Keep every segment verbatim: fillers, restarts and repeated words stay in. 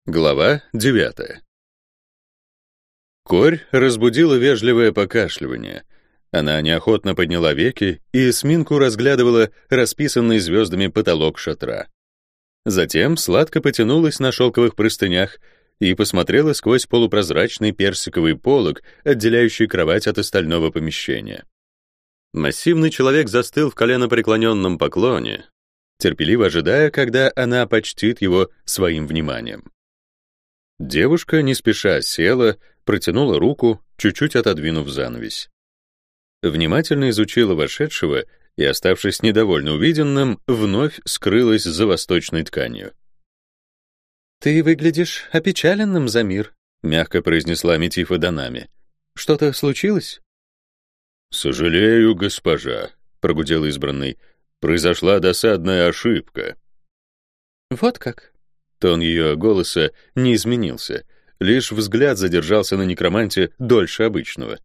Глава девятая. Корь разбудила вежливое покашливание. Она неохотно подняла веки и с минку разглядывала расписанный звездами потолок шатра. Затем сладко потянулась на шелковых простынях и посмотрела сквозь полупрозрачный персиковый полог, отделяющий кровать от остального помещения. Массивный человек застыл в коленопреклоненном поклоне, терпеливо ожидая, когда она почтит его своим вниманием. Девушка не спеша села, протянула руку, чуть-чуть отодвинув занавесь. Внимательно изучила вошедшего и, оставшись недовольно увиденным, вновь скрылась за восточной тканью. «Ты выглядишь опечаленным, Замир», — мягко произнесла Метифа Данами. «Что-то случилось?» «Сожалею, госпожа», — прогудел избранный. «Произошла досадная ошибка». «Вот как?» Тон ее голоса не изменился, лишь взгляд задержался на некроманте дольше обычного.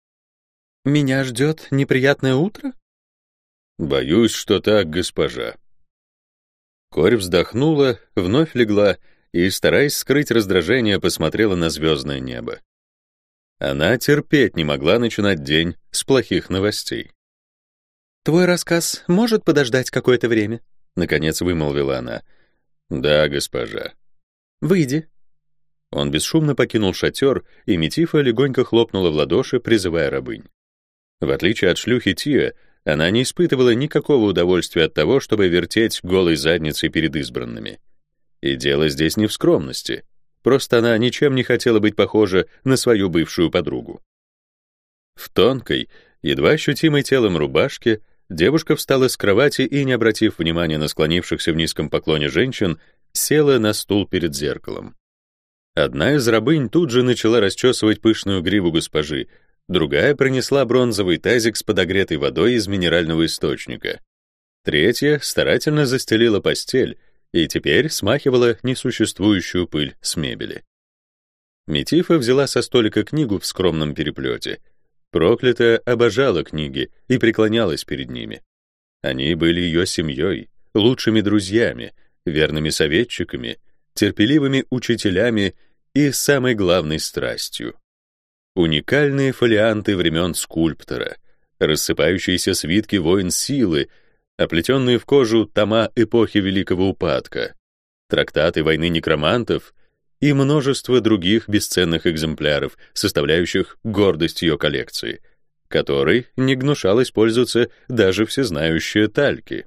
«Меня ждет неприятное утро?» «Боюсь, что так, госпожа». Корь вздохнула, вновь легла и, стараясь скрыть раздражение, посмотрела на звездное небо. Она терпеть не могла начинать день с плохих новостей. «Твой рассказ может подождать какое-то время?» — наконец вымолвила она. «Да, госпожа». «Выйди». Он бесшумно покинул шатер, и Метифа легонько хлопнула в ладоши, призывая рабынь. В отличие от шлюхи Тия, она не испытывала никакого удовольствия от того, чтобы вертеть голой задницей перед избранными. И дело здесь не в скромности. Просто она ничем не хотела быть похожа на свою бывшую подругу. В тонкой, едва ощутимой телом рубашке девушка встала с кровати и, не обратив внимания на склонившихся в низком поклоне женщин, села на стул перед зеркалом. Одна из рабынь тут же начала расчесывать пышную гриву госпожи, другая принесла бронзовый тазик с подогретой водой из минерального источника. Третья старательно застелила постель и теперь смахивала несуществующую пыль с мебели. Метифа взяла со столика книгу в скромном переплете. Проклятая обожала книги и преклонялась перед ними. Они были ее семьей, лучшими друзьями, верными советчиками, терпеливыми учителями и самой главной страстью. Уникальные фолианты времен скульптора, рассыпающиеся свитки войн силы, оплетенные в кожу тома эпохи Великого Упадка, трактаты войны некромантов и множество других бесценных экземпляров, составляющих гордость ее коллекции, которой не гнушалась пользоваться даже всезнающая Тальки.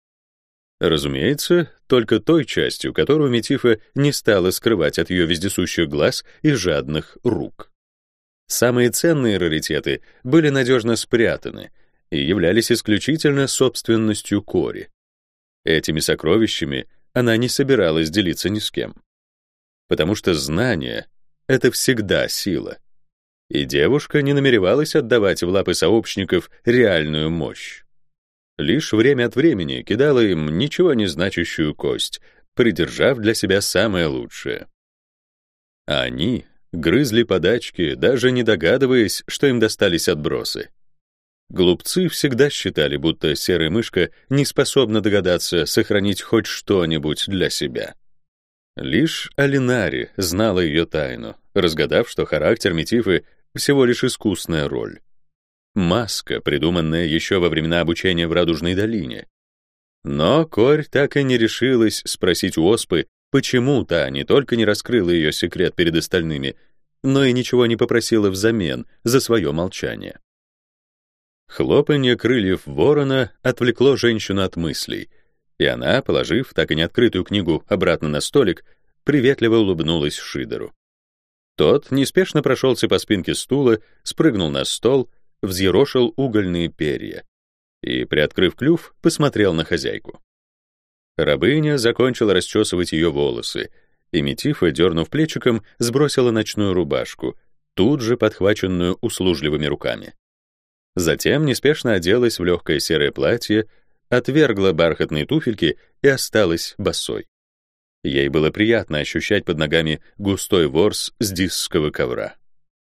Разумеется, только той частью, которую Метифа не стала скрывать от ее вездесущих глаз и жадных рук. Самые ценные раритеты были надежно спрятаны и являлись исключительно собственностью Кори. Этими сокровищами она не собиралась делиться ни с кем. Потому что знание — это всегда сила. И девушка не намеревалась отдавать в лапы сообщников реальную мощь. Лишь время от времени кидала им ничего не значащую кость, придержав для себя самое лучшее. А они грызли подачки, даже не догадываясь, что им достались отбросы. Глупцы всегда считали, будто серая мышка не способна догадаться сохранить хоть что-нибудь для себя. Лишь Алинари знала ее тайну, разгадав, что характер Метифы всего лишь искусная роль. Маска, придуманная еще во времена обучения в Радужной долине. Но Корь так и не решилась спросить у Оспы, почему та не только не раскрыла ее секрет перед остальными, но и ничего не попросила взамен за свое молчание. Хлопанье крыльев ворона отвлекло женщину от мыслей, и она, положив так и не открытую книгу обратно на столик, приветливо улыбнулась Шидеру. Тот неспешно прошелся по спинке стула, спрыгнул на стол, взъерошил угольные перья и, приоткрыв клюв, посмотрел на хозяйку. Рабыня закончила расчесывать ее волосы, и Метифа, дернув плечиком, сбросила ночную рубашку, тут же подхваченную услужливыми руками. Затем неспешно оделась в легкое серое платье, отвергла бархатные туфельки и осталась босой. Ей было приятно ощущать под ногами густой ворс с дисского ковра.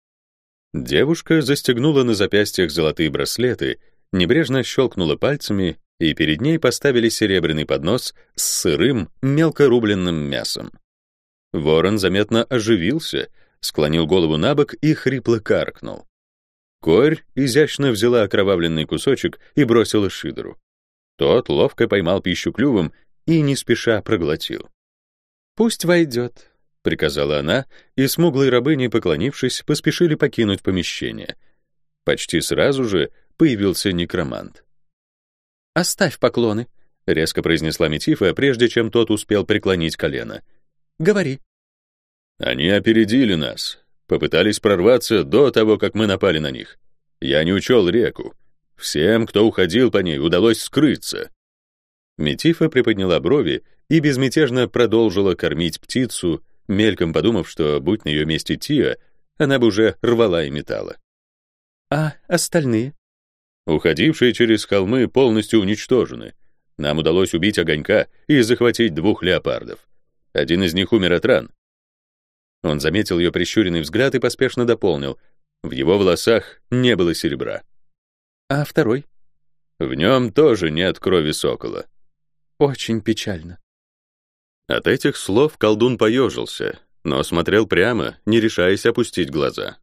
Девушка застегнула на запястьях золотые браслеты, небрежно щелкнула пальцами, и перед ней поставили серебряный поднос с сырым, мелко рубленным мясом. Ворон заметно оживился, склонил голову набок и хрипло каркнул. Корь изящно взяла окровавленный кусочек и бросила Шидеру. Тот ловко поймал пищу клювом и не спеша проглотил. «Пусть войдет», — приказала она, и смуглые рабыни, поклонившись, поспешили покинуть помещение. Почти сразу же появился некромант. «Оставь поклоны», — резко произнесла Метифа, прежде чем тот успел преклонить колено. «Говори». «Они опередили нас, попытались прорваться до того, как мы напали на них. Я не учел реку. Всем, кто уходил по ней, удалось скрыться». Метифа приподняла брови и безмятежно продолжила кормить птицу, мельком подумав, что, будь на ее месте Тиа, она бы уже рвала и метала. «А остальные?» «Уходившие через холмы полностью уничтожены. Нам удалось убить огонька и захватить двух леопардов. Один из них умер от ран». Он заметил ее прищуренный взгляд и поспешно дополнил. В его волосах не было серебра. «А второй?» «В нем тоже нет крови сокола». «Очень печально». От этих слов колдун поежился, но смотрел прямо, не решаясь опустить глаза.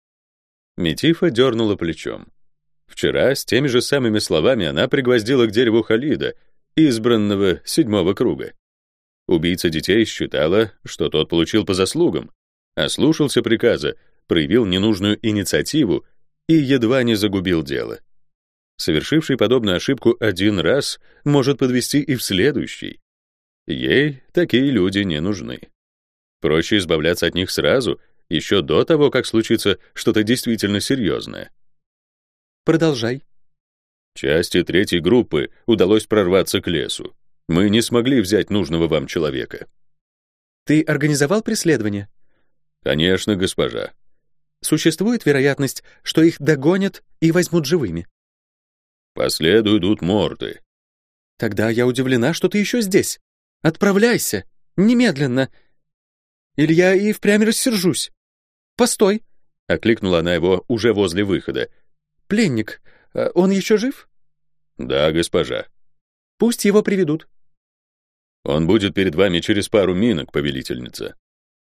Метифа дернула плечом. Вчера с теми же самыми словами она пригвоздила к дереву Халида, избранного седьмого круга. Убийца детей считала, что тот получил по заслугам, ослушался приказа, проявил ненужную инициативу и едва не загубил дело. Совершивший подобную ошибку один раз может подвести и в следующий. Ей такие люди не нужны. Проще избавляться от них сразу, еще до того, как случится что-то действительно серьезное. Продолжай. Части третьей группы удалось прорваться к лесу. Мы не смогли взять нужного вам человека. Ты организовал преследование? Конечно, госпожа. Существует вероятность, что их догонят и возьмут живыми? По следу идут морды. Тогда я удивлена, что ты еще здесь. Отправляйся, немедленно. Или я и впрямь рассержусь. Постой, окликнула она его уже возле выхода. Пленник, он еще жив? Да, госпожа. Пусть его приведут. Он будет перед вами через пару минок, повелительница.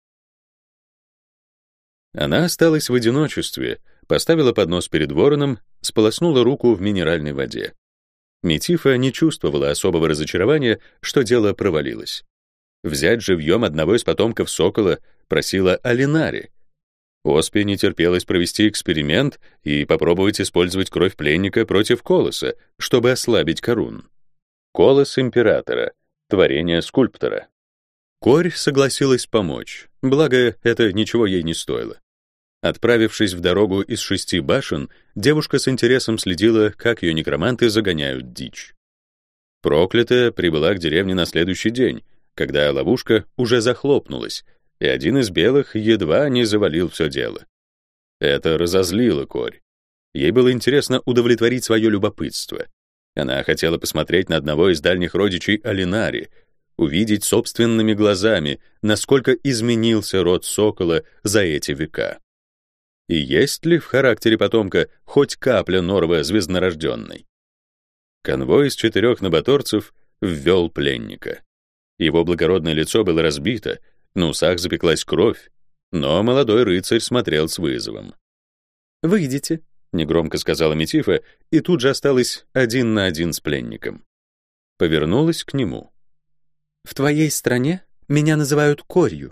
Она осталась в одиночестве, поставила поднос перед вороном, сполоснула руку в минеральной воде. Метифа не чувствовала особого разочарования, что дело провалилось. Взять живьем одного из потомков сокола просила Алинари. Оспе не терпелось провести эксперимент и попробовать использовать кровь пленника против Колоса, чтобы ослабить Карун. Колос императора, творение скульптора. Корь согласилась помочь, благо это ничего ей не стоило. Отправившись в дорогу из шести башен, девушка с интересом следила, как ее некроманты загоняют дичь. Проклятая прибыла к деревне на следующий день, когда ловушка уже захлопнулась, и один из белых едва не завалил все дело. Это разозлило Корь. Ей было интересно удовлетворить свое любопытство. Она хотела посмотреть на одного из дальних родичей Алинари, увидеть собственными глазами, насколько изменился род сокола за эти века. И есть ли в характере потомка хоть капля норва звезднорожденной? Конвой из четырех набаторцев ввел пленника. Его благородное лицо было разбито, на усах запеклась кровь, но молодой рыцарь смотрел с вызовом. «Выйдите», — негромко сказала Метифа, и тут же осталась один на один с пленником. Повернулась к нему. «В твоей стране меня называют Корью».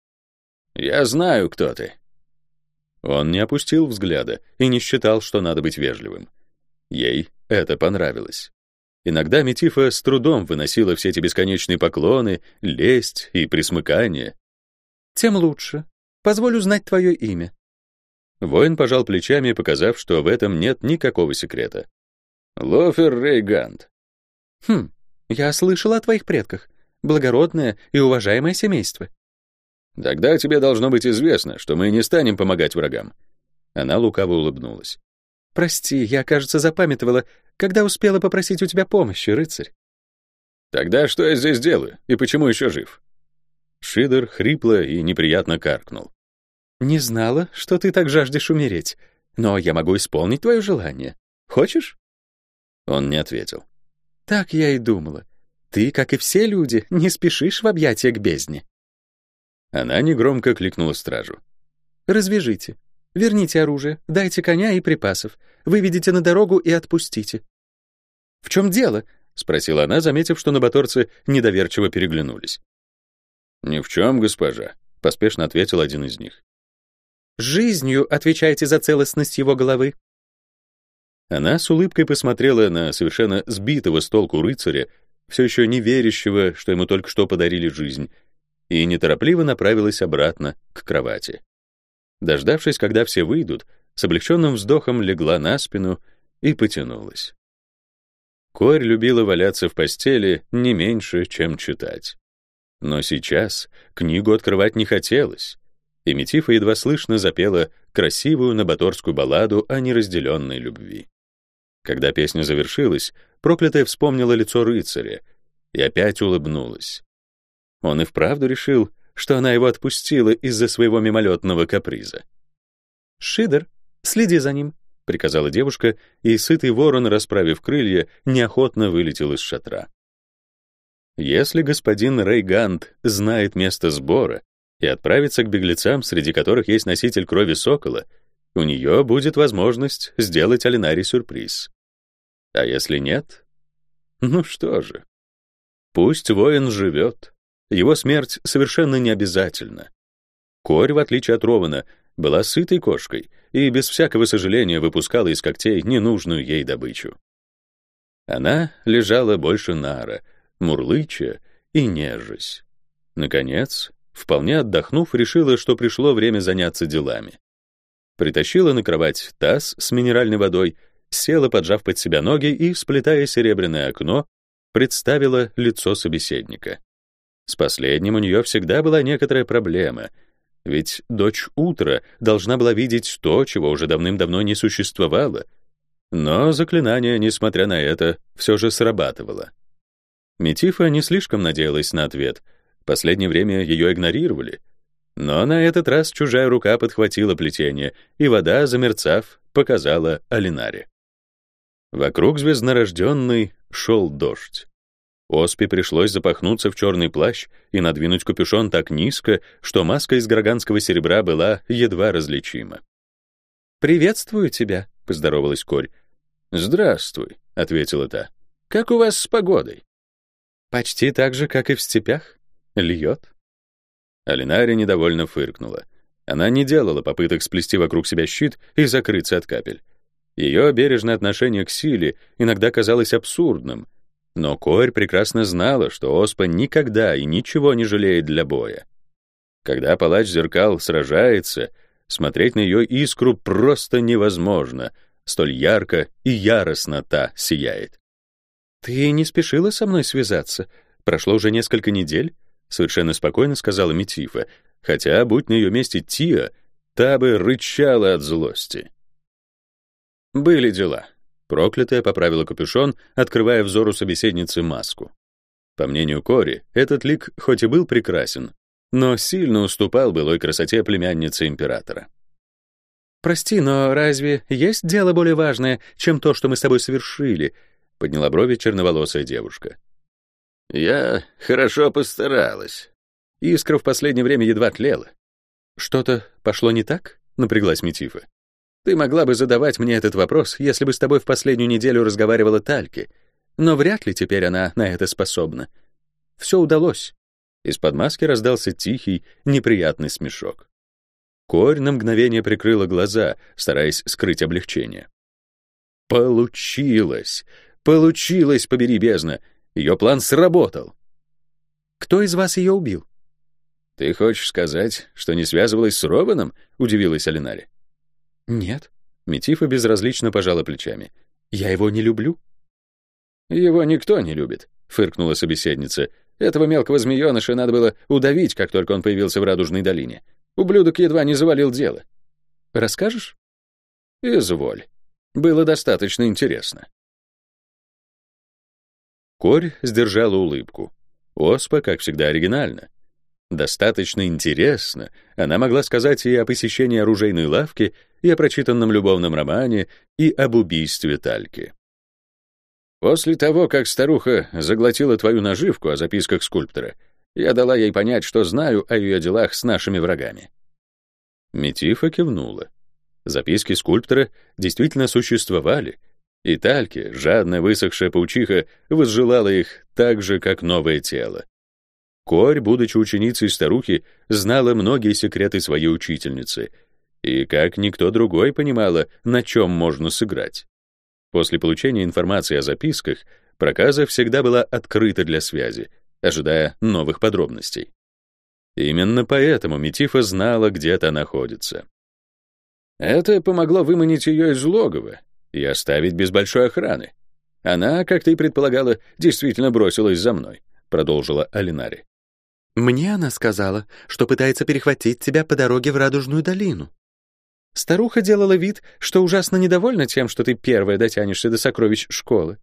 «Я знаю, кто ты». Он не опустил взгляда и не считал, что надо быть вежливым. Ей это понравилось. Иногда Метифа с трудом выносила все эти бесконечные поклоны, лесть и присмыкание. «Тем лучше. Позволь узнать твое имя». Воин пожал плечами, показав, что в этом нет никакого секрета. «Лофер Рейгант». «Хм, я слышал о твоих предках. Благородное и уважаемое семейство». «Тогда тебе должно быть известно, что мы не станем помогать врагам». Она лукаво улыбнулась. «Прости, я, кажется, запамятовала, когда успела попросить у тебя помощи, рыцарь». «Тогда что я здесь делаю, и почему еще жив?» Шидер хрипло и неприятно каркнул. «Не знала, что ты так жаждешь умереть, но я могу исполнить твое желание. Хочешь?» Он не ответил. «Так я и думала. Ты, как и все люди, не спешишь в объятия к бездне». Она негромко кликнула стражу. «Развяжите. Верните оружие, дайте коня и припасов. Выведите на дорогу и отпустите». «В чем дело?» — спросила она, заметив, что набаторцы недоверчиво переглянулись. «Ни в чем, госпожа», — поспешно ответил один из них. «Жизнью отвечаете за целостность его головы». Она с улыбкой посмотрела на совершенно сбитого с толку рыцаря, все еще не верящего, что ему только что подарили жизнь, и неторопливо направилась обратно к кровати. Дождавшись, когда все выйдут, с облегченным вздохом легла на спину и потянулась. Корь любила валяться в постели не меньше, чем читать. Но сейчас книгу открывать не хотелось, и Метифа едва слышно запела красивую набаторскую балладу о неразделенной любви. Когда песня завершилась, проклятая вспомнила лицо рыцаря и опять улыбнулась. Он и вправду решил, что она его отпустила из-за своего мимолетного каприза. «Шидер, следи за ним», — приказала девушка, и сытый ворон, расправив крылья, неохотно вылетел из шатра. Если господин Рейгант знает место сбора и отправится к беглецам, среди которых есть носитель крови сокола, у нее будет возможность сделать Алинаре сюрприз. А если нет? Ну что же. Пусть воин живет. Его смерть совершенно не обязательна. Корь, в отличие от Рована, была сытой кошкой и без всякого сожаления выпускала из когтей ненужную ей добычу. Она лежала больше нара, мурлыча и нежась. Наконец, вполне отдохнув, решила, что пришло время заняться делами. Притащила на кровать таз с минеральной водой, села, поджав под себя ноги и, сплетая серебряное окно, представила лицо собеседника. С последним у нее всегда была некоторая проблема, ведь дочь утра должна была видеть то, чего уже давным-давно не существовало. Но заклинание, несмотря на это, все же срабатывало. Метифа не слишком надеялась на ответ. Последнее время ее игнорировали. Но на этот раз чужая рука подхватила плетение, и вода, замерцав, показала Алинаре. Вокруг звезднорожденной шел дождь. Оспе пришлось запахнуться в черный плащ и надвинуть капюшон так низко, что маска из граганского серебра была едва различима. «Приветствую тебя», — поздоровалась Корь. «Здравствуй», — ответила та. «Как у вас с погодой?» «Почти так же, как и в степях. Льет». Алинаре недовольно фыркнула. Она не делала попыток сплести вокруг себя щит и закрыться от капель. Ее бережное отношение к силе иногда казалось абсурдным, но Корь прекрасно знала, что Оспа никогда и ничего не жалеет для боя. Когда палач зеркал сражается, смотреть на ее искру просто невозможно, столь ярко и яростно та сияет. «Ты не спешила со мной связаться? Прошло уже несколько недель?» — совершенно спокойно сказала Метифа, хотя, будь на ее месте Тиа, та бы рычала от злости. Были дела. Проклятая поправила капюшон, открывая взору собеседницы маску. По мнению Кори, этот лик хоть и был прекрасен, но сильно уступал былой красоте племянницы императора. «Прости, но разве есть дело более важное, чем то, что мы с тобой совершили?» — подняла брови черноволосая девушка. «Я хорошо постаралась». Искра в последнее время едва тлела. «Что-то пошло не так?» — напряглась Метифа. «Ты могла бы задавать мне этот вопрос, если бы с тобой в последнюю неделю разговаривала Тальки, но вряд ли теперь она на это способна. Все удалось». Из-под маски раздался тихий, неприятный смешок. Корь на мгновение прикрыла глаза, стараясь скрыть облегчение. «Получилось! Получилось, побери бездна! Ее план сработал!» «Кто из вас ее убил?» «Ты хочешь сказать, что не связывалась с Рованом?» — удивилась Алинаре. «Нет». Метифа безразлично пожала плечами. «Я его не люблю». «Его никто не любит», — фыркнула собеседница. «Этого мелкого змееныша надо было удавить, как только он появился в Радужной долине. Ублюдок едва не завалил дело». «Расскажешь?» «Изволь. Было достаточно интересно». Корь сдержала улыбку. Оспа, как всегда, оригинально. Достаточно интересно она могла сказать и о посещении оружейной лавки, и о прочитанном любовном романе, и об убийстве Тальки. «После того, как старуха заглотила твою наживку о записках скульптора, Я дала ей понять, что знаю о ее делах с нашими врагами». Метифа кивнула. Записки скульптора действительно существовали, и Тальке, жадно высохшая паучиха, возжелала их так же, как новое тело. Корь, будучи ученицей старухи, знала многие секреты своей учительницы, и, как никто другой, понимала, на чем можно сыграть. После получения информации о записках проказа всегда была открыта для связи, ожидая новых подробностей. Именно поэтому Метифа знала, где та находится. Это помогло выманить ее из логова и оставить без большой охраны. Она, как ты и предполагала, действительно бросилась за мной, продолжила Алинари. Мне она сказала, что пытается перехватить тебя по дороге в Радужную долину. Старуха делала вид, что ужасно недовольна тем, что ты первая дотянешься до сокровищ школы.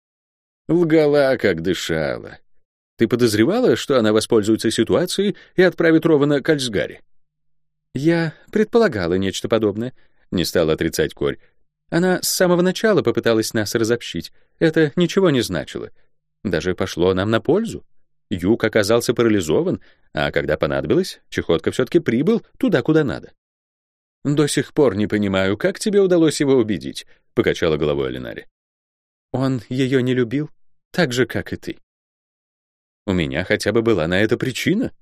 Лгала, как дышала. Ты подозревала, что она воспользуется ситуацией и отправит Рована к Альсгаре? Я предполагала нечто подобное, не стала отрицать Корь. Она с самого начала попыталась нас разобщить. Это ничего не значило. Даже пошло нам на пользу. Юг оказался парализован, а когда понадобилось, Чехотка все-таки прибыл туда, куда надо. «До сих пор не понимаю, как тебе удалось его убедить», — покачала головой Алинари. «Он ее не любил, так же, как и ты». «У меня хотя бы была на это причина».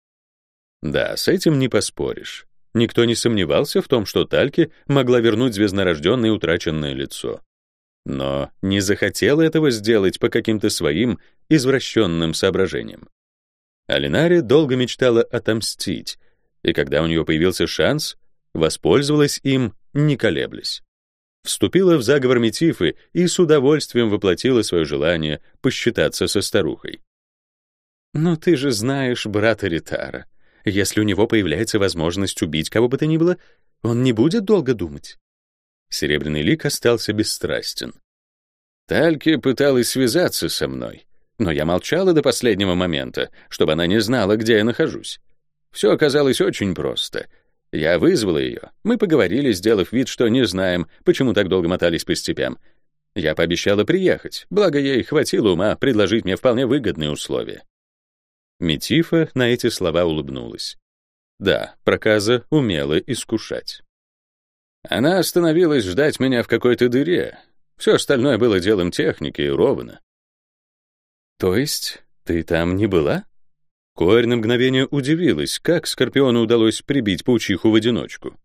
Да, с этим не поспоришь. Никто не сомневался в том, что Тальке могла вернуть звезднорожденное утраченное лицо. Но не захотела этого сделать по каким-то своим извращенным соображениям. Алинари долго мечтала отомстить, и когда у нее появился шанс, воспользовалась им, не колеблясь. Вступила в заговор Метифы и с удовольствием воплотила свое желание посчитаться со старухой. «Но ты же знаешь брата Ритара. Если у него появляется возможность убить кого бы то ни было, он не будет долго думать». Серебряный лик остался бесстрастен. Тальке пыталась связаться со мной, но я молчала до последнего момента, чтобы она не знала, где я нахожусь. Все оказалось очень просто. Я вызвала ее, мы поговорили, сделав вид, что не знаем, почему так долго мотались по степям. Я пообещала приехать, благо ей хватило ума предложить мне вполне выгодные условия. Метифа на эти слова улыбнулась. Да, проказа умела искушать. Она остановилась ждать меня в какой-то дыре. Все остальное было делом техники и Рована. То есть ты там не была? Корь на мгновение удивилась, как Скорпиону удалось прибить паучиху в одиночку.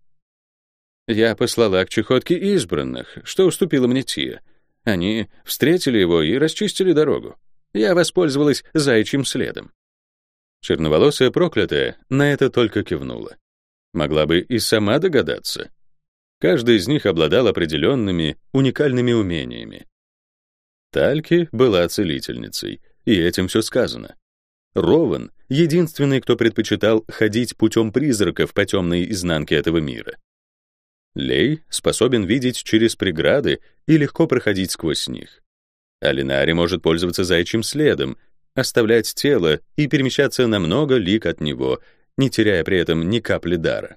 Я послала к Чехотке избранных, что уступила мне Тия. Они встретили его и расчистили дорогу. Я воспользовалась заячьим следом. Черноволосая проклятая на это только кивнула. Могла бы и сама догадаться. Каждый из них обладал определенными, уникальными умениями. Тальке была целительницей, и этим все сказано. Рован — единственный, кто предпочитал ходить путем призраков по темной изнанке этого мира. Лей способен видеть через преграды и легко проходить сквозь них. Алинари может пользоваться заячьим следом, оставлять тело и перемещаться на много лиг от него, не теряя при этом ни капли дара.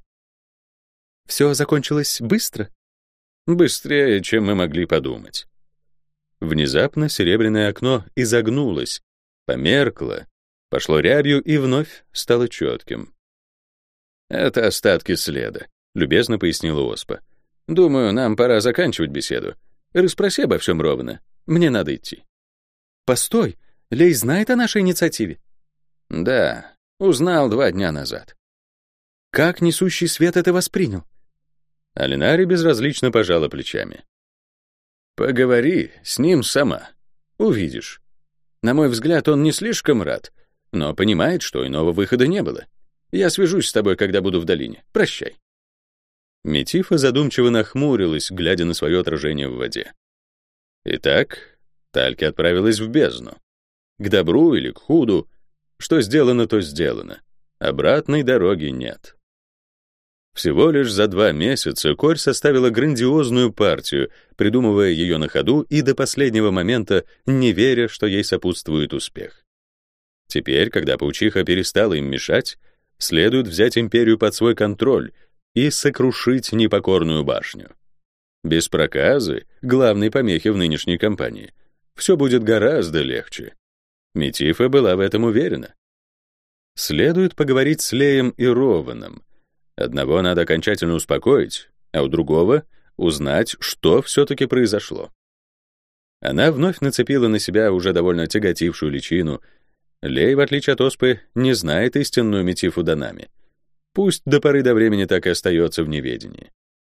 Все закончилось быстро? Быстрее, чем мы могли подумать. Внезапно серебряное окно изогнулось, померкло, пошло рябью и вновь стало четким. «Это остатки следа», — любезно пояснила Оспа. «Думаю, нам пора заканчивать беседу. Расспроси обо всем ровно. Мне надо идти». «Постой, Лей знает о нашей инициативе?» «Да, узнал два дня назад». «Как несущий свет это воспринял?» Алинари безразлично пожала плечами. «Поговори с ним сама. Увидишь. На мой взгляд, он не слишком рад, но понимает, что иного выхода не было. Я свяжусь с тобой, когда буду в долине. Прощай». Метифа задумчиво нахмурилась, глядя на свое отражение в воде. Итак, Тальке отправилась в бездну. К добру или к худу. Что сделано, то сделано. Обратной дороги нет. Всего лишь за два месяца Корь составила грандиозную партию, придумывая ее на ходу и до последнего момента не веря, что ей сопутствует успех. Теперь, когда паучиха перестала им мешать, следует взять империю под свой контроль и сокрушить непокорную башню. Без проказы, главной помехи в нынешней кампании, все будет гораздо легче. Метифа была в этом уверена. Следует поговорить с Леем и Рованом. Одного надо окончательно успокоить, а у другого — узнать, что все-таки произошло. Она вновь нацепила на себя уже довольно тяготившую личину. Лей, в отличие от оспы, не знает истинную Метифу Данами. Пусть до поры до времени так и остается в неведении.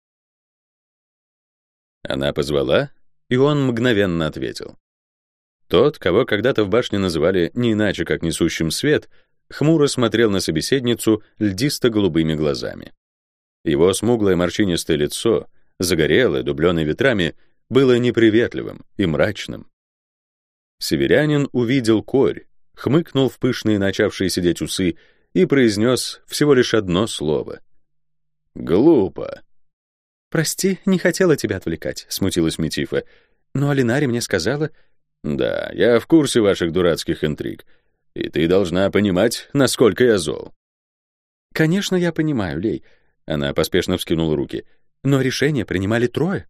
Она позвала, и он мгновенно ответил. Тот, кого когда-то в башне называли не иначе, как несущим свет, хмуро смотрел на собеседницу льдисто-голубыми глазами. Его смуглое морщинистое лицо, загорелое, дубленое ветрами, было неприветливым и мрачным. Северянин увидел корь, хмыкнул в пышные начавшие сидеть усы и произнес всего лишь одно слово. «Глупо». «Прости, не хотела тебя отвлекать», — смутилась Метифа. «Но Алинари мне сказала...» «Да, я в курсе ваших дурацких интриг, и ты должна понимать, насколько я зол». «Конечно, я понимаю, Лей». Она поспешно вскинула руки. «Но решение принимали трое».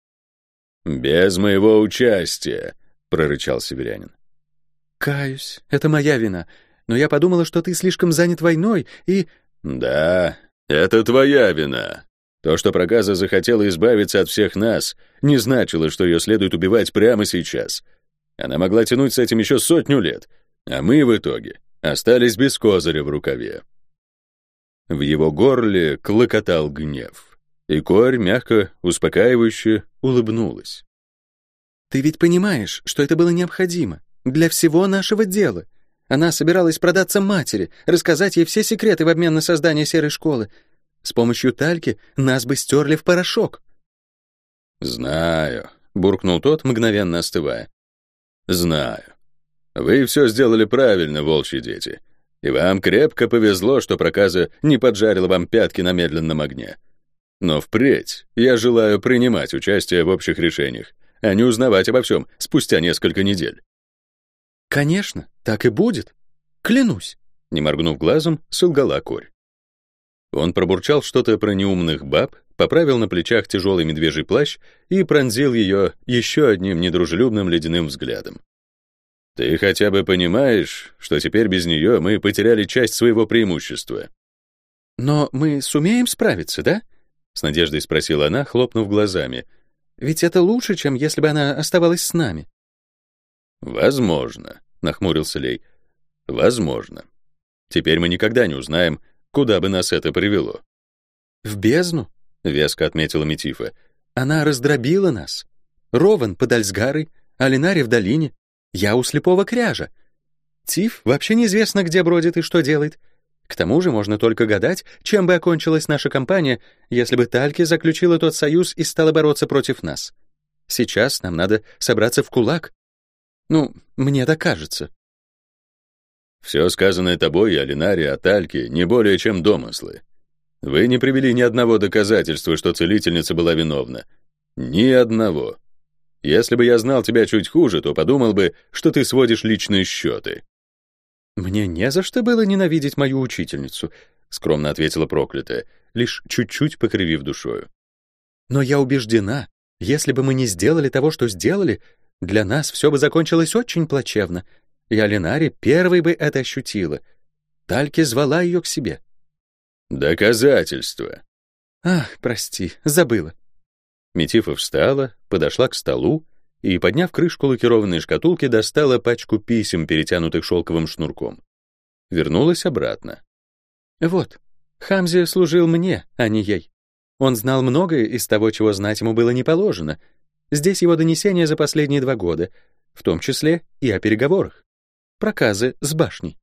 «Без моего участия», — прорычал северянин. «Каюсь, это моя вина, но я подумала, что ты слишком занят войной и...» «Да, это твоя вина. То, что проказа захотела избавиться от всех нас, не значило, что ее следует убивать прямо сейчас. Она могла тянуть с этим еще сотню лет, а мы в итоге остались без козыря в рукаве». В его горле клокотал гнев, и корь мягко, успокаивающе улыбнулась. «Ты ведь понимаешь, что это было необходимо для всего нашего дела. Она собиралась продаться матери, рассказать ей все секреты в обмен на создание серой школы. С помощью Тальки нас бы стерли в порошок». «Знаю», — буркнул тот, мгновенно остывая. «Знаю. Вы все сделали правильно, волчьи дети. И вам крепко повезло, что проказа не поджарила вам пятки на медленном огне. Но впредь я желаю принимать участие в общих решениях, а не узнавать обо всем спустя несколько недель». «Конечно, так и будет. Клянусь», — не моргнув глазом, солгала корь. Он пробурчал что-то про неумных баб, поправил на плечах тяжелый медвежий плащ и пронзил ее еще одним недружелюбным ледяным взглядом. «Ты хотя бы понимаешь, что теперь без нее мы потеряли часть своего преимущества?» «Но мы сумеем справиться, да?» — с надеждой спросила она, хлопнув глазами. «Ведь это лучше, чем если бы она оставалась с нами». «Возможно», — нахмурился Лей. «Возможно. Теперь мы никогда не узнаем, куда бы нас это привело». «В бездну», — веско отметила Метифа. «Она раздробила нас. Рован под Альсгарой, Алинари в долине, я у слепого кряжа. Тиф вообще неизвестно, где бродит и что делает. К тому же можно только гадать, чем бы окончилась наша кампания, если бы Тальки заключила тот союз и стала бороться против нас. Сейчас нам надо собраться в кулак. Ну, мне так кажется». «Все сказанное тобой и Алинари о Тальке не более чем домыслы. Вы не привели ни одного доказательства, что целительница была виновна. Ни одного. Если бы я знал тебя чуть хуже, то подумал бы, что ты сводишь личные счеты». «Мне не за что было ненавидеть мою учительницу», — скромно ответила проклятая, лишь чуть-чуть покривив душою. «Но я убеждена, если бы мы не сделали того, что сделали, для нас все бы закончилось очень плачевно, и Алинари первой бы это ощутила. Тальки звала ее к себе». «Доказательства». «Ах, прости, забыла». Метифа встала, подошла к столу и, подняв крышку лакированной шкатулки, достала пачку писем, перетянутых шелковым шнурком. Вернулась обратно. «Вот, Хамзи служил мне, а не ей. Он знал многое из того, чего знать ему было не положено. Здесь его донесения за последние два года, в том числе и о переговорах. Проказы с башней».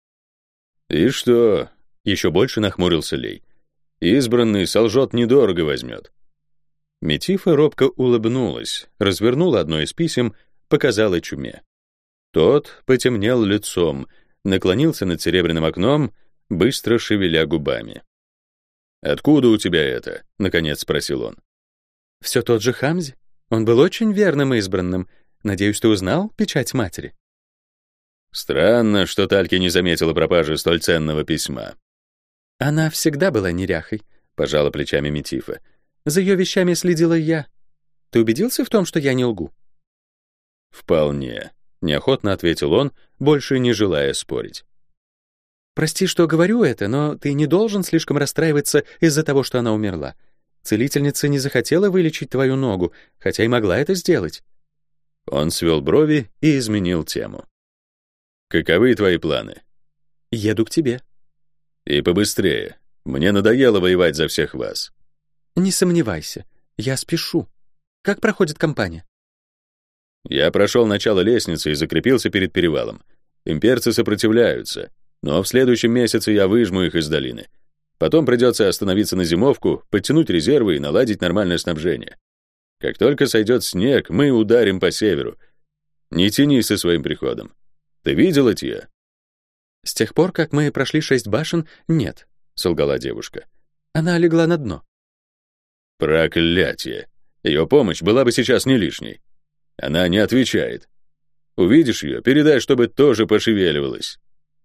«И что?» — еще больше нахмурился Лей. «Избранный солжет недорого возьмет». Метифа робко улыбнулась, развернула одно из писем, показала Чуме. Тот потемнел лицом, наклонился над серебряным окном, быстро шевеля губами. «Откуда у тебя это?» — наконец спросил он. «Все тот же Хамзи. Он был очень верным избранным. Надеюсь, ты узнал печать матери?» «Странно, что Тальки не заметила пропажи столь ценного письма». «Она всегда была неряхой», — пожала плечами Метифа. «За ее вещами следила я. Ты убедился в том, что я не лгу?» «Вполне», — неохотно ответил он, больше не желая спорить. Прости, что говорю это, но ты не должен слишком расстраиваться из-за того, что она умерла. Целительница не захотела вылечить твою ногу, хотя и могла это сделать». Он свел брови и изменил тему. «Каковы твои планы?» «Еду к тебе». «И побыстрее. Мне надоело воевать за всех вас». «Не сомневайся, я спешу. Как проходит кампания?» Я прошел начало лестницы и закрепился перед перевалом. Имперцы сопротивляются, но в следующем месяце я выжму их из долины. Потом придется остановиться на зимовку, подтянуть резервы и наладить нормальное снабжение. Как только сойдет снег, мы ударим по северу. Не тяни со своим приходом. Ты видела Тия? «С тех пор, как мы прошли шесть башен, нет», — солгала девушка. «Она легла на дно». Проклятие. Ее помощь была бы сейчас не лишней. Она не отвечает. Увидишь ее, передай, чтобы тоже пошевеливалась.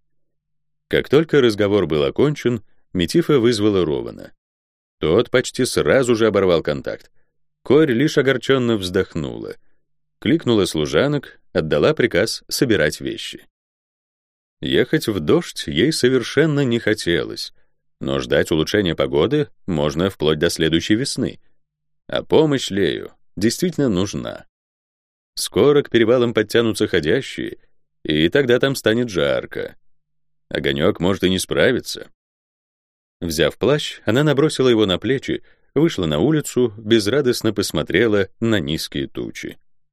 Как только разговор был окончен, Метифа вызвала Рована. Тот почти сразу же оборвал контакт. Корь лишь огорченно вздохнула. Кликнула служанок, отдала приказ собирать вещи. Ехать в дождь ей совершенно не хотелось, но ждать улучшения погоды можно вплоть до следующей весны. А помощь Лею действительно нужна. Скоро к перевалам подтянутся ходящие, и тогда там станет жарко. Огонек может и не справиться. Взяв плащ, она набросила его на плечи, вышла на улицу, безрадостно посмотрела на низкие тучи.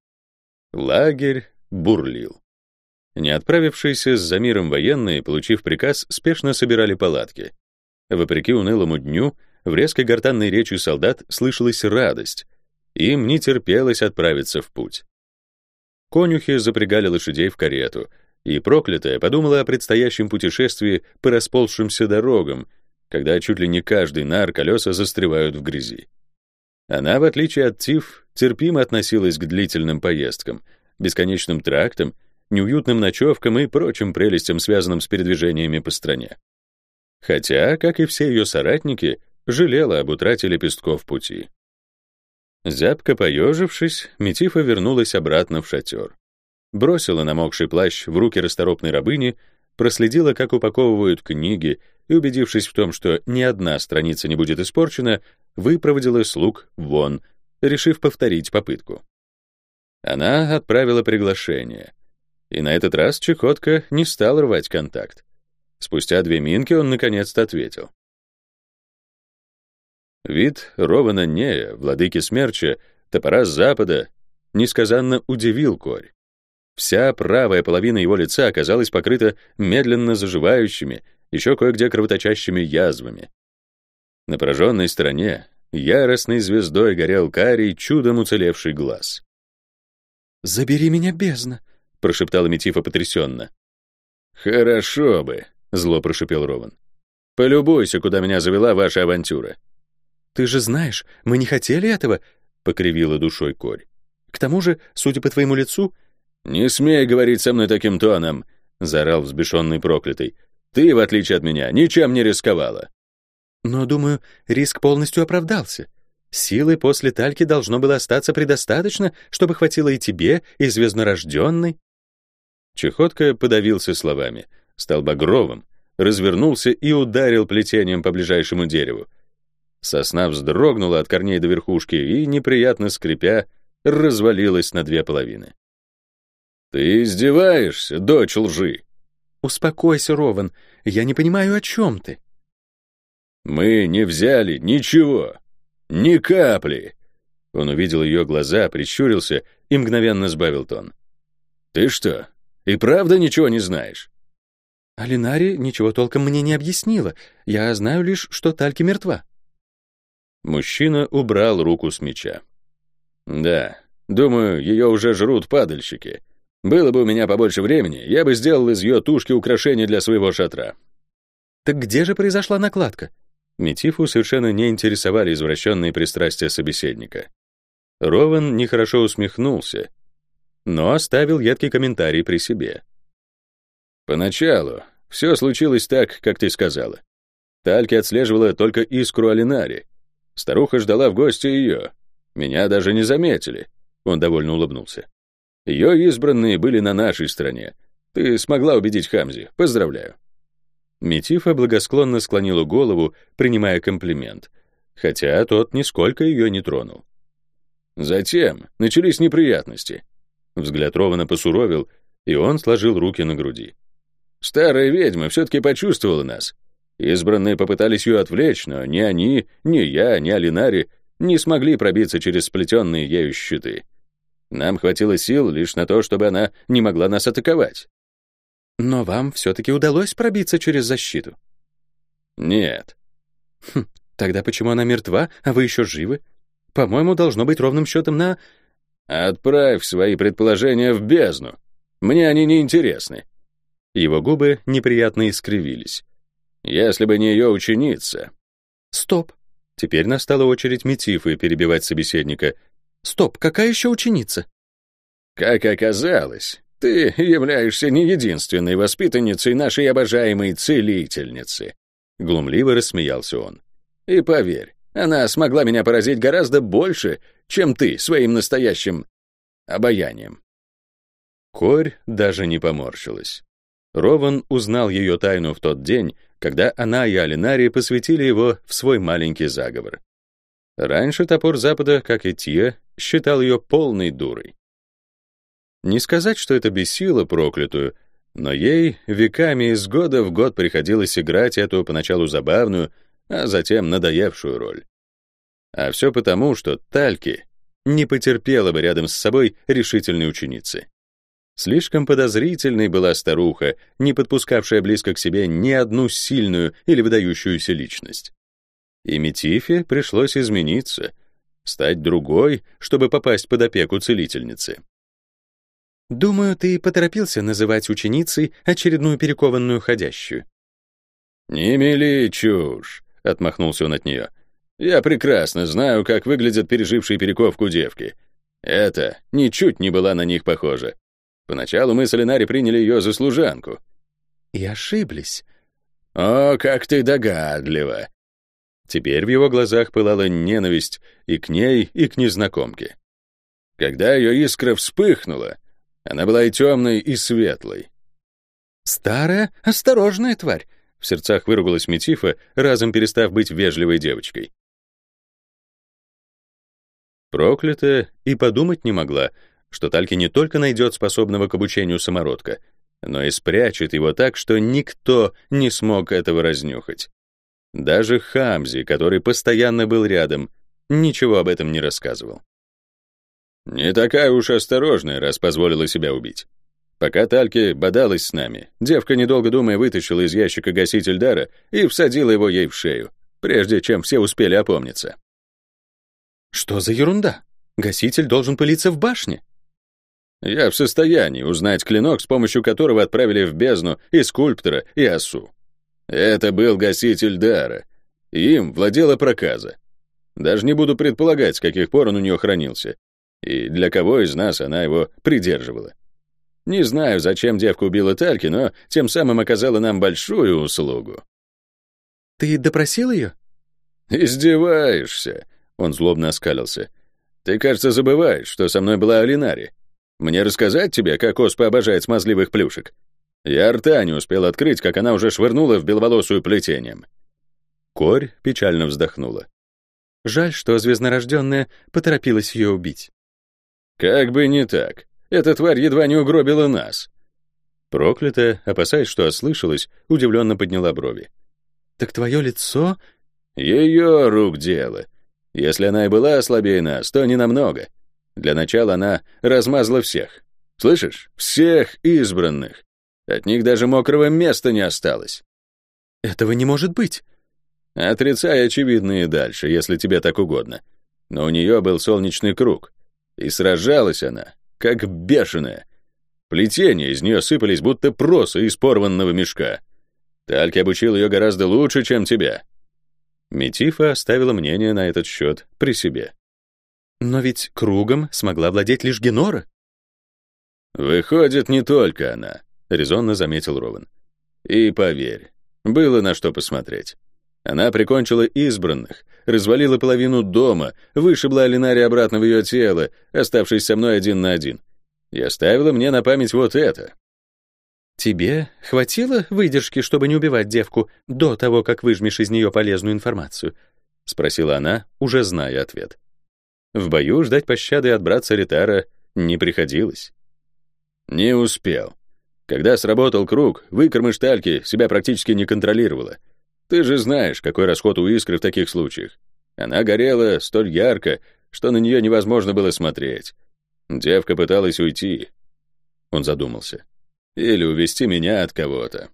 Лагерь бурлил. Не отправившиеся с Замиром военные, получив приказ, спешно собирали палатки. Вопреки унылому дню, в резкой гортанной речи солдат слышалась радость. Им не терпелось отправиться в путь. Конюхи запрягали лошадей в карету, и проклятая подумала о предстоящем путешествии по расползшимся дорогам, когда чуть ли не каждый нар колеса застревают в грязи. Она, в отличие от Тиф, терпимо относилась к длительным поездкам, бесконечным трактам, неуютным ночевкам и прочим прелестям, связанным с передвижениями по стране. Хотя, как и все ее соратники, жалела об утрате лепестков пути. Зябко поежившись, Метифа вернулась обратно в шатер. Бросила намокший плащ в руки расторопной рабыни, проследила, как упаковывают книги, и, убедившись в том, что ни одна страница не будет испорчена, выпроводила слуг вон, решив повторить попытку. Она отправила приглашение. И на этот раз Чехотка не стал рвать контакт. Спустя две минки он наконец-то ответил. Вид Рована Нея, владыки смерча, топора с запада, несказанно удивил Корь. Вся правая половина его лица оказалась покрыта медленно заживающими, еще кое-где кровоточащими язвами. На пораженной стороне яростной звездой горел карий, чудом уцелевший глаз. «Забери меня, бездна!» — прошептала Метифа потрясенно. «Хорошо бы», — зло прошипел Рован. «Полюбуйся, куда меня завела ваша авантюра». «Ты же знаешь, мы не хотели этого», — покривила душой Корь. «К тому же, судя по твоему лицу...» «Не смей говорить со мной таким тоном», — заорал взбешенный проклятый. «Ты, в отличие от меня, ничем не рисковала». «Но, думаю, риск полностью оправдался. Силы после Тальки должно было остаться предостаточно, чтобы хватило и тебе, и звезднорожденной». Чехотка подавился словами, стал багровым, развернулся и ударил плетением по ближайшему дереву. Сосна вздрогнула от корней до верхушки и, неприятно скрипя, развалилась на две половины. «Ты издеваешься, дочь лжи?» «Успокойся, Рован, я не понимаю, о чем ты». «Мы не взяли ничего, ни капли». Он увидел ее глаза, прищурился и мгновенно сбавил тон. «Ты что, и правда ничего не знаешь?» «Алинари ничего толком мне не объяснила. Я знаю лишь, что Тальки мертва». Мужчина убрал руку с меча. «Да, думаю, ее уже жрут падальщики. Было бы у меня побольше времени, я бы сделал из ее тушки украшение для своего шатра». «Так где же произошла накладка?» Метифу совершенно не интересовали извращенные пристрастия собеседника. Рован нехорошо усмехнулся, но оставил едкий комментарий при себе. «Поначалу все случилось так, как ты сказала. Тальки отслеживала только искру Алинари. Старуха ждала в гости ее. Меня даже не заметили». Он довольно улыбнулся. «Ее избранные были на нашей стороне. Ты смогла убедить Хамзи. Поздравляю». Метифа благосклонно склонила голову, принимая комплимент, хотя тот нисколько ее не тронул. Затем начались неприятности. Взгляд Рована посуровил, и он сложил руки на груди. Старая ведьма все-таки почувствовала нас. Избранные попытались ее отвлечь, но ни они, ни я, ни Алинари не смогли пробиться через сплетенные ею щиты. Нам хватило сил лишь на то, чтобы она не могла нас атаковать. Но вам все-таки удалось пробиться через защиту? Нет. Хм, тогда почему она мертва, а вы еще живы? По-моему, должно быть ровным счетом на... Отправь свои предположения в бездну. Мне они не интересны. Его губы неприятно искривились. Если бы не ее ученица... Стоп. Теперь настала очередь Метифы перебивать собеседника. Стоп, какая еще ученица? Как оказалось, ты являешься не единственной воспитанницей нашей обожаемой целительницы. Глумливо рассмеялся он. И поверь, она смогла меня поразить гораздо больше, чем ты своим настоящим обаянием. Корь даже не поморщилась. Рован узнал ее тайну в тот день, когда она и Алинари посвятили его в свой маленький заговор. Раньше топор Запада, как и Тия, считал ее полной дурой. Не сказать, что это бесило проклятую, но ей веками из года в год приходилось играть эту поначалу забавную, а затем надоевшую роль. А все потому, что Тальки не потерпела бы рядом с собой решительной ученицы. Слишком подозрительной была старуха, не подпускавшая близко к себе ни одну сильную или выдающуюся личность. И Метифе пришлось измениться, стать другой, чтобы попасть под опеку целительницы. «Думаю, ты поторопился называть ученицей очередную перекованную ходящую». «Не мели чушь», — отмахнулся он от нее. «Я прекрасно знаю, как выглядят пережившие перековку девки. Это ничуть не была на них похожа. Поначалу мы с Алинари приняли ее за служанку». «И ошиблись». «О, как ты догадлива!» Теперь в его глазах пылала ненависть и к ней, и к незнакомке. Когда ее искра вспыхнула, она была и темной, и светлой. «Старая, осторожная тварь!» — в сердцах выругалась Метифа, разом перестав быть вежливой девочкой. Проклятая и подумать не могла, что Тальки не только найдет способного к обучению самородка, но и спрячет его так, что никто не смог этого разнюхать. Даже Хамзи, который постоянно был рядом, ничего об этом не рассказывал. Не такая уж осторожная, раз позволила себя убить. Пока Тальки бодалась с нами, девка, недолго думая, вытащила из ящика гаситель дара и всадила его ей в шею, прежде чем все успели опомниться. Что за ерунда? Гаситель должен пылиться в башне. Я в состоянии узнать клинок, с помощью которого отправили в бездну и скульптора, и осу. Это был гаситель дара. Им владела проказа. Даже не буду предполагать, с каких пор он у нее хранился, и для кого из нас она его придерживала. Не знаю, зачем девка убила Тальки, но тем самым оказала нам большую услугу. Ты допросил ее? Издеваешься? Он злобно оскалился. Ты, кажется, забываешь, что со мной была Алинари. Мне рассказать тебе, как Оспа обожает смазливых плюшек? Я рта не успел открыть, как она уже швырнула в беловолосую плетением. Корь печально вздохнула. Жаль, что звезднорожденная поторопилась ее убить. Как бы не так. Эта тварь едва не угробила нас. Проклятая, опасаясь, что ослышалась, удивленно подняла брови. Так твое лицо... Ее рук дело. Если она и была слабее нас, то не намного. Для начала она размазала всех. Слышишь? Всех избранных. От них даже мокрого места не осталось. Этого не может быть. Отрицай очевидное дальше, если тебе так угодно. Но у нее был солнечный круг. И сражалась она, как бешеная. Плетения из нее сыпались, будто просы из порванного мешка. Тальки обучил ее гораздо лучше, чем тебя. Метифа оставила мнение на этот счет при себе. Но ведь кругом смогла владеть лишь Генора. Выходит, не только она, резонно заметил Рован. И поверь, было на что посмотреть. Она прикончила избранных, развалила половину дома, вышибла Алинари обратно в ее тело, оставшись со мной один на один, и оставила мне на память вот это. Тебе хватило выдержки, чтобы не убивать девку до того, как выжмешь из нее полезную информацию? Спросила она, уже зная ответ. В бою ждать пощады от братца Ритара не приходилось. Не успел. Когда сработал круг, выкормыш Тальки себя практически не контролировала. Ты же знаешь, какой расход у искры в таких случаях. Она горела столь ярко, что на нее невозможно было смотреть. Девка пыталась уйти. Он задумался. Или увести меня от кого-то.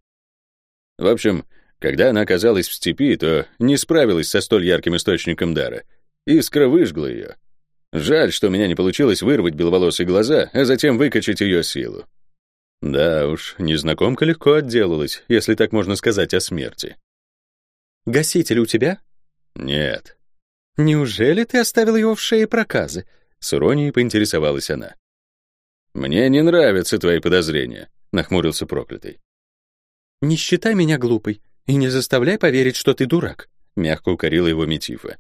В общем, когда она оказалась в степи, то не справилась со столь ярким источником дара. Искра выжгла ее. Жаль, что у меня не получилось вырвать беловолосые глаза, а затем выкачать ее силу. Да уж, незнакомка легко отделалась, если так можно сказать о смерти. «Гаситель у тебя?» «Нет». «Неужели ты оставил его в шее проказы?» С иронией поинтересовалась она. «Мне не нравятся твои подозрения», — нахмурился проклятый. «Не считай меня глупой и не заставляй поверить, что ты дурак», — мягко укорила его Метифа.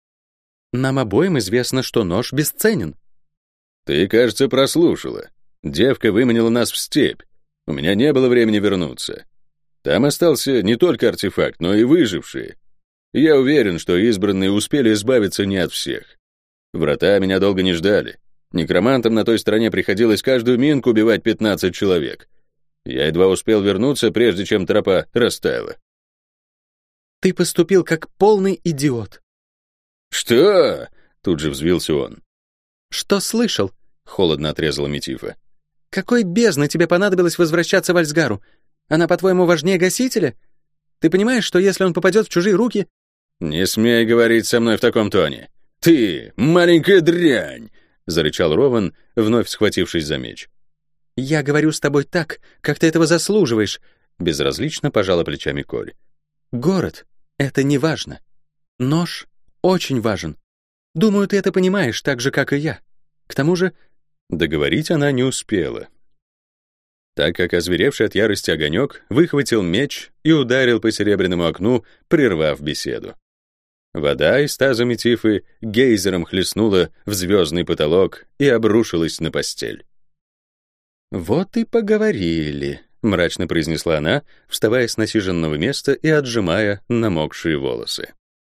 «Нам обоим известно, что нож бесценен». «Ты, кажется, прослушала. Девка выманила нас в степь. У меня не было времени вернуться. Там остался не только артефакт, но и выжившие. Я уверен, что избранные успели избавиться не от всех. Врата меня долго не ждали. Некромантам на той стороне приходилось каждую минку убивать пятнадцать человек. Я едва успел вернуться, прежде чем тропа растаяла». «Ты поступил как полный идиот». «Что?» — тут же взвился он. «Что слышал?» — холодно отрезала Метифа. «Какой бездны тебе понадобилось возвращаться в Альсгару? Она, по-твоему, важнее гасителя? Ты понимаешь, что если он попадет в чужие руки...» «Не смей говорить со мной в таком тоне. Ты, маленькая дрянь!» — зарычал Рован, вновь схватившись за меч. «Я говорю с тобой так, как ты этого заслуживаешь», — безразлично пожала плечами Коль. «Город — это не важно. Нож очень важен. Думаю, ты это понимаешь так же, как и я. К тому же...» Договорить она не успела, так как озверевший от ярости огонек выхватил меч и ударил по серебряному окну, прервав беседу. Вода из таза Метифы гейзером хлестнула в звездный потолок и обрушилась на постель. «Вот и поговорили», — мрачно произнесла она, вставая с насиженного места и отжимая намокшие волосы.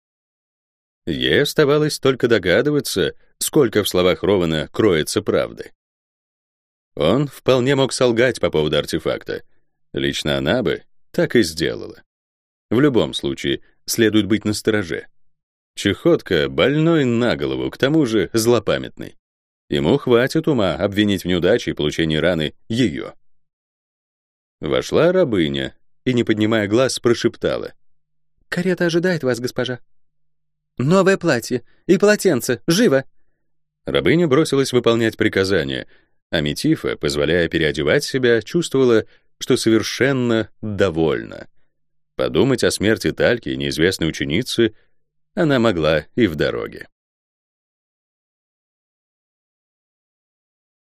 Ей оставалось только догадываться, сколько в словах Рована кроется правды. Он вполне мог солгать по поводу артефакта. Лично она бы так и сделала. В любом случае, следует быть настороже. Чехотка больной на голову, к тому же злопамятный. Ему хватит ума обвинить в неудаче и получении раны ее. Вошла рабыня и, не поднимая глаз, прошептала: «Карета ожидает вас, госпожа». «Новое платье и полотенце, живо!» Рабыня бросилась выполнять приказания, а Метифа, позволяя переодевать себя, чувствовала, что совершенно довольна. Подумать о смерти Тальки, неизвестной ученицы, она могла и в дороге.